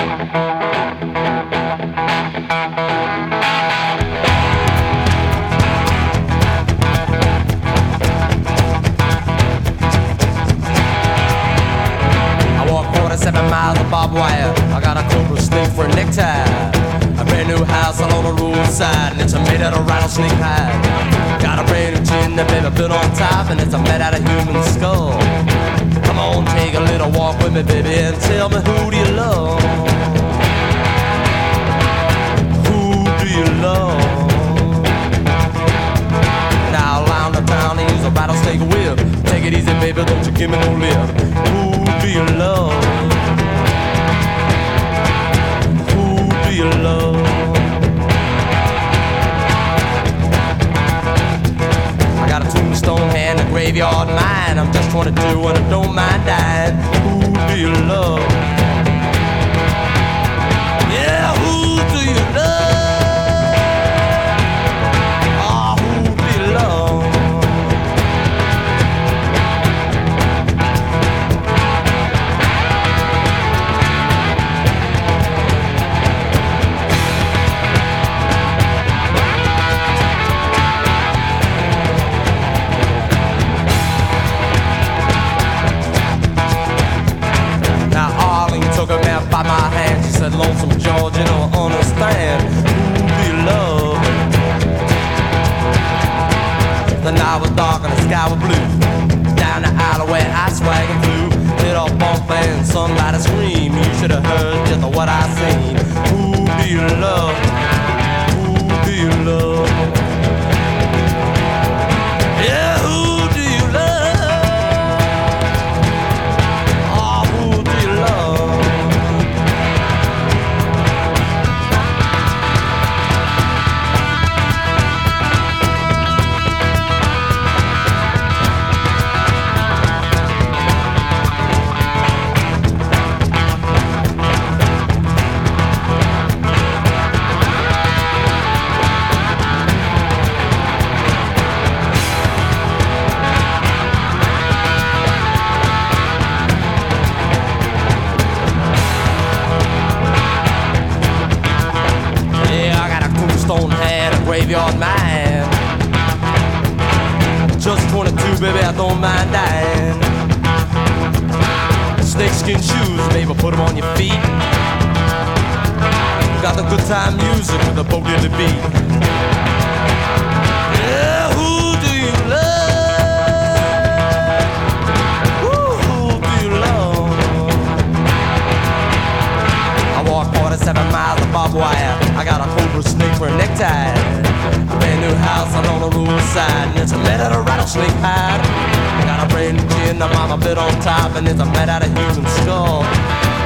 I walk 47 miles of barbed wire. I got a cobra snake for a necktie. A brand new house along the roadside, and it's made out of rattlesnake hide. Got a brand new chin that baby built on top, and it's made out of human skull. Come on, take a little walk with me, baby, and tell me, who do you love? Who do you love? Now around the town, they use a rattlesnake whip. Take it easy, baby, don't you give me no lip. Who do you love? Who do you love? I got a tombstone hand, a graveyard mind. I'm just 22 and I don't mind dying. Who do you love? Yeah, who do you love? Ah, who do you love? Took her man by my hand. She said, Lonesome George, you don't understand. Who do you love? The night was dark and the sky was blue. Down the alleyway I swag and flew. Lit off bump and sunlight and scream. You should have heard just what I seen. Who do you love? Who do you love? Yeah, who do you love? Oh, who do you love? Graveyard man. Just 22, baby, I don't mind dying. Snakeskin shoes, baby, put them on your feet. Got the good time music with the boogie to beat. Yeah, who do you love? Who do you love? I walk 47 miles of barbed wire. I got a cobra snake for a necktie. A brand new house on the roadside, and it's made out of rattlesnake hide. Got a brand new chin, the mama bit on top, and it's made out of human skull.